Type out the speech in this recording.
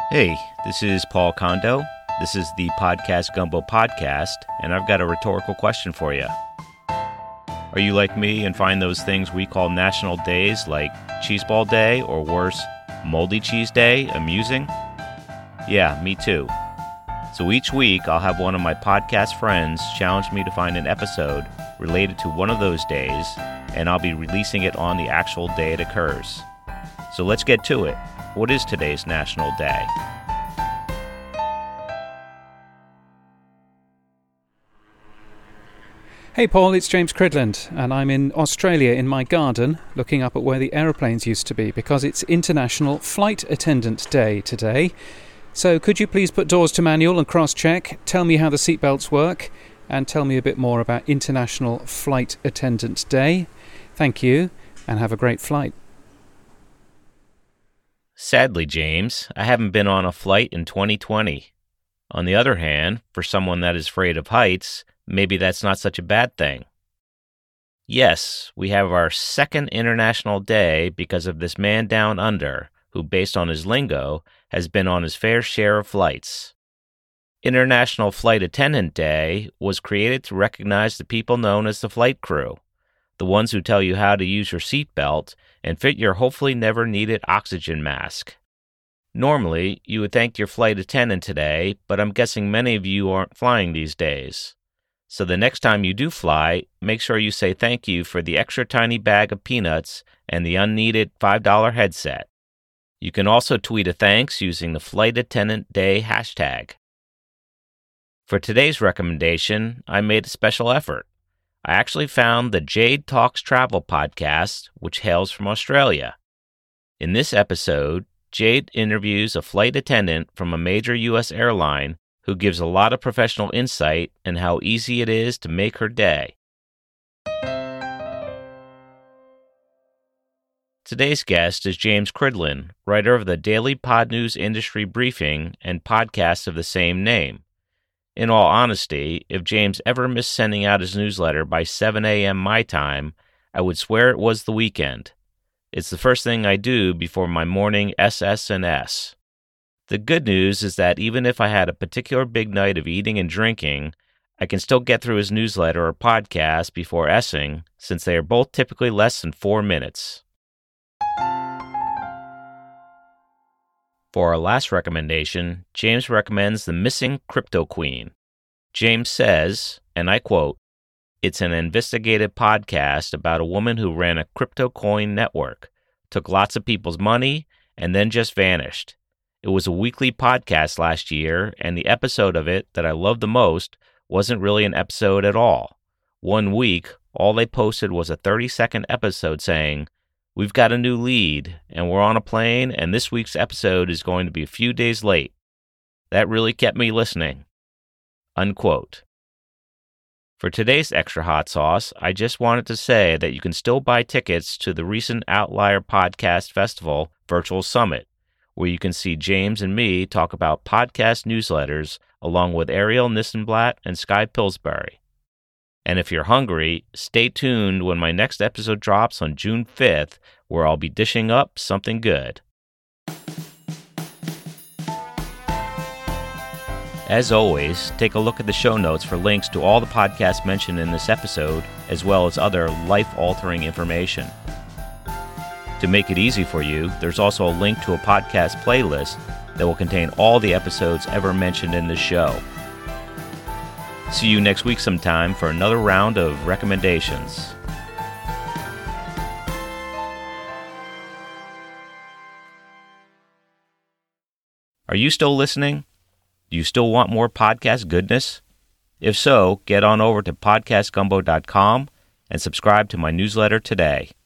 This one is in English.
Hey, this is Paul Kondo. This is the Podcast Gumbo Podcast, and I've got a rhetorical question for you. Are you like me and find those things we call national days like Cheeseball Day or worse, Moldy Cheese Day amusing? Yeah, me too. So each week I'll have one of my podcast friends challenge me to find an episode related to one of those days, and I'll be releasing it on the actual day it occurs. So let's get to it. What is today's National Day? Hey Paul, it's James Cridland, and I'm in Australia in my garden looking up at where the aeroplanes used to be because it's International Flight Attendant Day today. So could you please put doors to manual and cross-check, tell me how the seatbelts work, and tell me a bit more about International Flight Attendant Day? Thank you, and have a great flight. Sadly, James, I haven't been on a flight in 2020. On the other hand, for someone that is afraid of heights, maybe that's not such a bad thing. Yes, we have our second International Day because of this man down under, who, based on his lingo, has been on his fair share of flights. International Flight Attendant Day was created to recognize the people known as the flight crew, the ones who tell you how to use your seatbelt and fit your hopefully never needed oxygen mask. Normally, you would thank your flight attendant today, but I'm guessing many of you aren't flying these days. So the next time you do fly, make sure you say thank you for the extra tiny bag of peanuts and the unneeded $5 headset. You can also tweet a thanks using the Flight Attendant Day hashtag. For today's recommendation, I made a special effort. I actually found the Jade Talks Travel podcast, which hails from Australia. In this episode, Jade interviews a flight attendant from a major U.S. airline who gives a lot of professional insight and how easy it is to make her day. Today's guest is James Cridland, writer of the Daily Pod News Industry Briefing and podcast of the same name. In all honesty, if James ever missed sending out his newsletter by 7 a.m. my time, I would swear it was the weekend. It's the first thing I do before my morning SS&S. The good news is that even if I had a particular big night of eating and drinking, I can still get through his newsletter or podcast before S-ing, since they are both typically less than 4 minutes. For our last recommendation, James recommends The Missing Crypto Queen. James says, and I quote, "It's an investigative podcast about a woman who ran a crypto coin network, took lots of people's money, and then just vanished. It was a weekly podcast last year, and the episode of it that I loved the most wasn't really an episode at all. One week, all they posted was a 30-second episode saying, 'We've got a new lead, and we're on a plane, and this week's episode is going to be a few days late. That really kept me listening.'" Unquote. For today's extra hot sauce, I just wanted to say that you can still buy tickets to the recent Outlier Podcast Festival Virtual Summit, where you can see James and me talk about podcast newsletters along with Ariel Nissenblatt and Sky Pillsbury. And if you're hungry, stay tuned when my next episode drops on June 5th, where I'll be dishing up something good. As always, take a look at the show notes for links to all the podcasts mentioned in this episode, as well as other life-altering information. To make it easy for you, there's also a link to a podcast playlist that will contain all the episodes ever mentioned in this show. See you next week sometime for another round of recommendations. Are you still listening? Do you still want more podcast goodness? If so, get on over to podcastgumbo.com and subscribe to my newsletter today.